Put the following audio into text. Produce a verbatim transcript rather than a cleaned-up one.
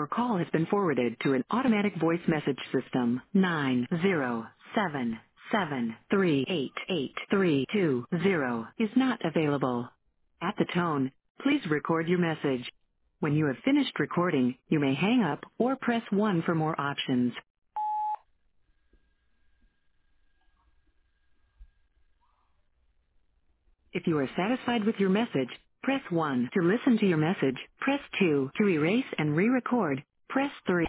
Your call has been forwarded to an automatic voice message system. nine zero seven seven three eight eight three two zero is not available. At the tone, please record your message. When you have finished recording, you may hang up or press one for more options. If you are satisfied with your message, press one. To listen to your message, press two. To erase and re-record, press three.